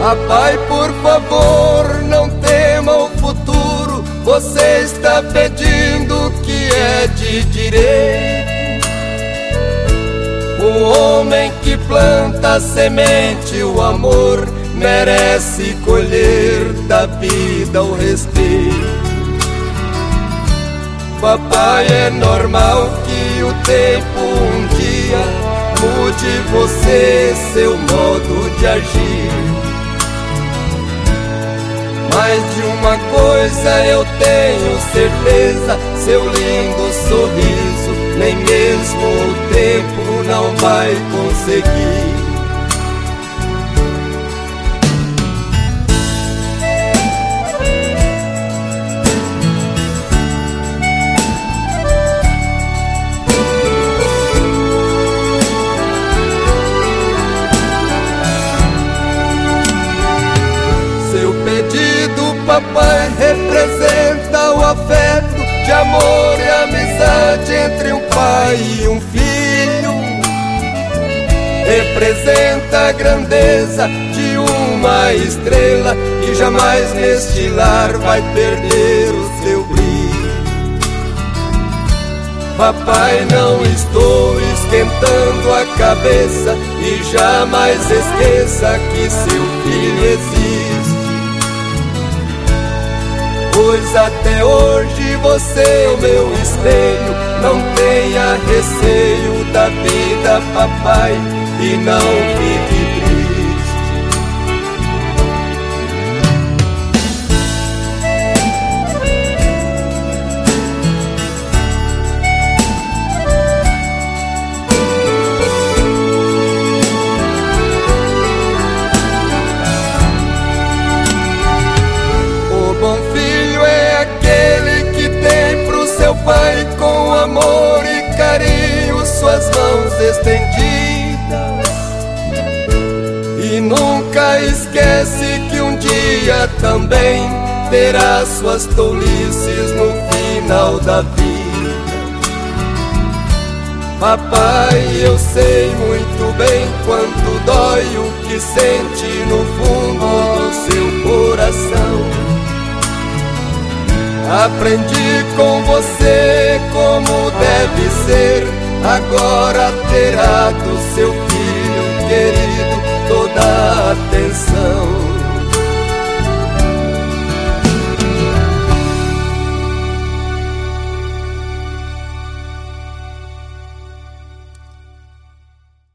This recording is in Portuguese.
Papai, por favor, não tema o futuro. Você está pedindo o que é de direito. O homem que planta a semente, o amor, merece colher da vida o respeito. Papai, é normal que o tempo um dia mude você, seu modo de agir. Mas de uma coisa eu tenho certeza, seu lindo sorriso nem mesmo o tempo não vai conseguir. Seu pedido, papai, representa o afeto de amor e amizade entre um pai e um filho. Representa a grandeza de uma estrela que jamais neste lar vai perder o seu brilho. Papai, não estou esquentando a cabeça e jamais esqueça que seu filho existe. Pois até hoje você é o meu espelho. Não tenha receio da vida, papai, e não fique triste. O bom filho é aquele que tem pro seu pai com amor e carinho suas mãos estendidas. E nunca esquece que um dia também terá suas tolices no final da vida. Papai, eu sei muito bem quanto dói o que sente no fundo do seu coração. Aprendi com você como deve ser, agora terá do seu filho